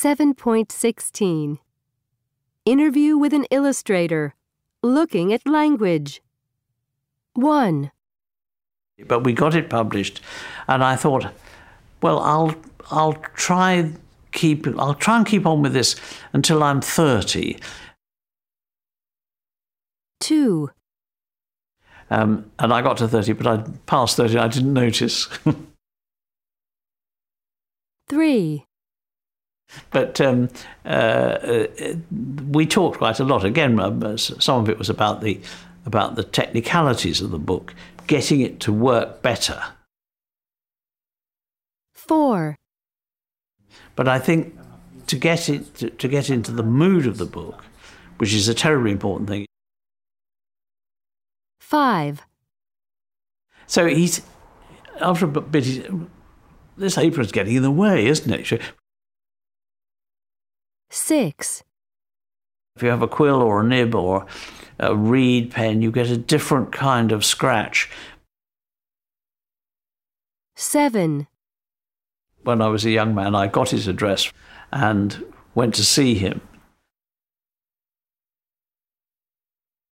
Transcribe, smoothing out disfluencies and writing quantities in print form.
7.16. Interview with an illustrator. Looking at language. 1. But we got it published, and I thought, well, I'll try and keep on with this until I'm 30. 2. And I got to 30, but I passed 30, I didn't notice. 3. But we talked quite a lot. Again, some of it was about the technicalities of the book, getting it to work better. 4. But I think to get into the mood of the book, which is a terribly important thing. 5. So after a bit, this apron's getting in the way, isn't it? 6. If you have a quill or a nib or a reed pen, you get a different kind of scratch. 7. When I was a young man, I got his address and went to see him.